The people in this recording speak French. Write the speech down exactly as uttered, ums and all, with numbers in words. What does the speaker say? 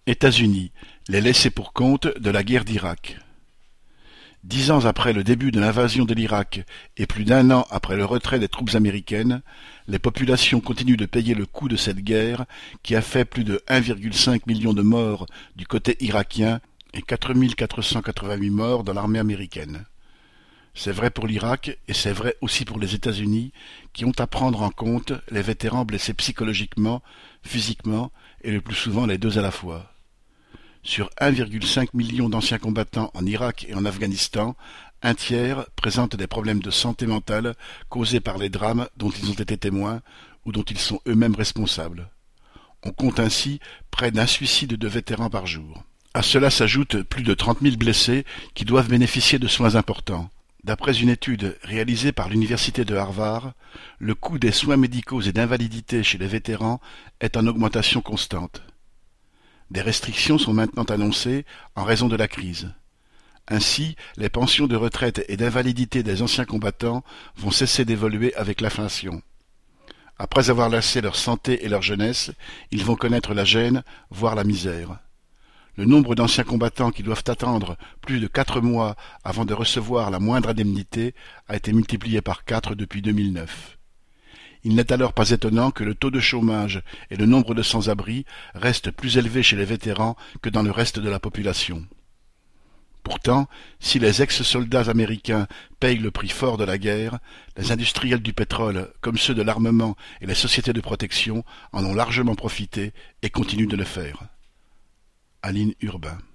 États-Unis, les laissés-pour-compte de la guerre d'Irak. Dix ans après le début de l'invasion de l'Irak et plus d'un an après le retrait des troupes américaines, les populations continuent de payer le coût de cette guerre qui a fait plus de un virgule cinq million de morts du côté irakien et quatre mille quatre cent quatre-vingt-huit morts dans l'armée américaine. C'est vrai pour l'Irak et c'est vrai aussi pour les États-Unis qui ont à prendre en compte les vétérans blessés psychologiquement, physiquement et le plus souvent les deux à la fois. Sur un virgule cinq million d'anciens combattants en Irak et en Afghanistan, un tiers présentent des problèmes de santé mentale causés par les drames dont ils ont été témoins ou dont ils sont eux-mêmes responsables. On compte ainsi près d'un suicide de vétérans par jour. À cela s'ajoutent plus de trente mille blessés qui doivent bénéficier de soins importants. D'après une étude réalisée par l'université de Harvard, le coût des soins médicaux et d'invalidité chez les vétérans est en augmentation constante. Des restrictions sont maintenant annoncées en raison de la crise. Ainsi, les pensions de retraite et d'invalidité des anciens combattants vont cesser d'évoluer avec l'inflation. Après avoir laissé leur santé et leur jeunesse, ils vont connaître la gêne, voire la misère. Le nombre d'anciens combattants qui doivent attendre plus de quatre mois avant de recevoir la moindre indemnité a été multiplié par quatre depuis deux mille neuf. Il n'est alors pas étonnant que le taux de chômage et le nombre de sans-abri restent plus élevés chez les vétérans que dans le reste de la population. Pourtant, si les ex-soldats américains payent le prix fort de la guerre, les industriels du pétrole, comme ceux de l'armement et les sociétés de protection, en ont largement profité et continuent de le faire. Aline Urbain.